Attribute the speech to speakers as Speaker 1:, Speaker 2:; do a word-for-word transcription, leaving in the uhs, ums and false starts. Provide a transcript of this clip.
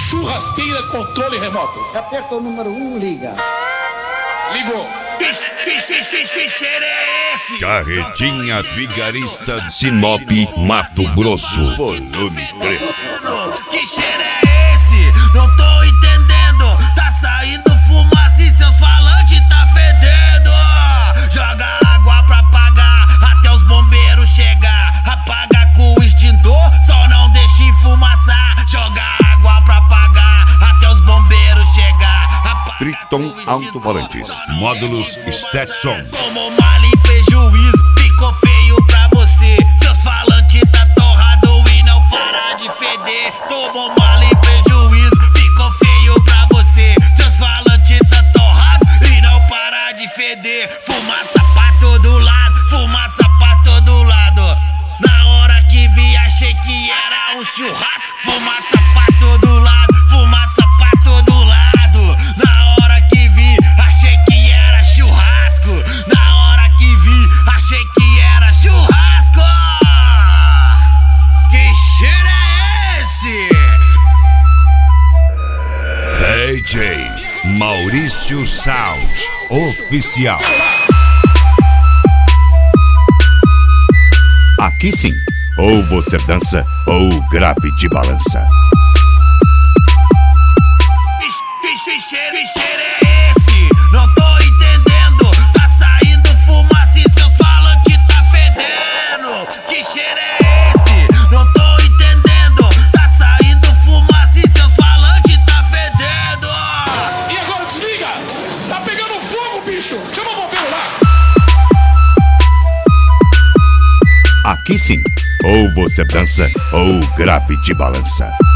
Speaker 1: churrasqueira controle remoto.
Speaker 2: Aperta o número um, liga.
Speaker 1: Ligou.
Speaker 3: Carretinha Vigarista Sinop, Mato Grosso, volume três.
Speaker 4: Que cheiro é esse? Não tô entendendo. Tá saindo fumaça e seus falantes tá fedendo. Joga água pra apagar até os bombeiros chegar. Apaga com o extintor, só não deixa enfumaçar. Joga água pra apagar até os bombeiros chegar.
Speaker 3: Triton Alto-Falantes, módulos Stetson.
Speaker 4: Tomou mal e prejuízo, ficou feio pra você. Seus falantes tá torrado e não para de feder. Tomou mal e prejuízo, ficou feio pra você. Seus falantes tá torrado e não para de feder. Fumaça pra todo lado, fumaça pra todo lado. Na hora que vi achei que era um churrasco. Fumaça pra todo lado, fumaça pra todo lado. Na hora que vi achei que era churrasco. Na hora que vi achei que era churrasco. Que cheiro é esse?
Speaker 3: D J Maurício Sound Oficial. Aqui sim, ou você dança ou o grave te balança.
Speaker 4: Que cheiro, que cheiro é esse? Não tô entendendo. Tá saindo fumaça e seus falantes tá fedendo. Que cheiro é esse? Não tô entendendo. Tá saindo fumaça e seus falantes tá fedendo.
Speaker 1: E agora desliga! Tá pegando fogo, bicho! Chama o bombeiro lá!
Speaker 3: Aqui sim, ou você dança ou o grave te balança.